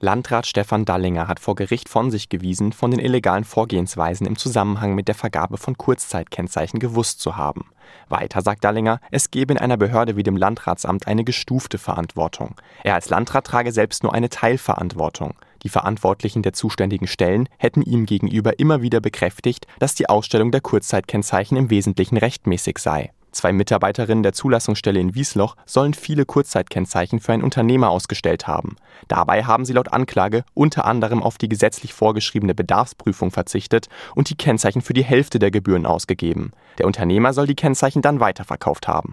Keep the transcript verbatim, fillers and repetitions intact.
Landrat Stefan Dallinger hat vor Gericht von sich gewiesen, von den illegalen Vorgehensweisen im Zusammenhang mit der Vergabe von Kurzzeitkennzeichen gewusst zu haben. Weiter sagt Dallinger, es gebe in einer Behörde wie dem Landratsamt eine gestufte Verantwortung. Er als Landrat trage selbst nur eine Teilverantwortung. Die Verantwortlichen der zuständigen Stellen hätten ihm gegenüber immer wieder bekräftigt, dass die Ausstellung der Kurzzeitkennzeichen im Wesentlichen rechtmäßig sei. Zwei Mitarbeiterinnen der Zulassungsstelle in Wiesloch sollen viele Kurzzeitkennzeichen für einen Unternehmer ausgestellt haben. Dabei haben sie laut Anklage unter anderem auf die gesetzlich vorgeschriebene Bedarfsprüfung verzichtet und die Kennzeichen für die Hälfte der Gebühren ausgegeben. Der Unternehmer soll die Kennzeichen dann weiterverkauft haben.